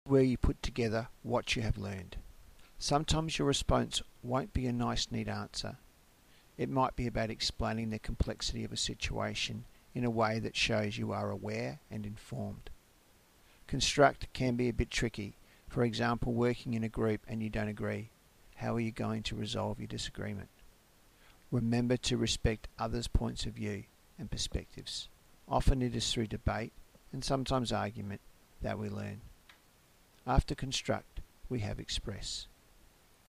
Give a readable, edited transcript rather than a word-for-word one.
where you put together what you have learned. Sometimes your response won't be a nice, neat answer. It might be about explaining the complexity of a situation in a way that shows you are aware and informed. Construct can be a bit tricky. For example, working in a group and you don't agree. How are you going to resolve your disagreement? Remember to respect others' points of view and perspectives. Often it is through debate and sometimes argument that we learn. After construct, we have express.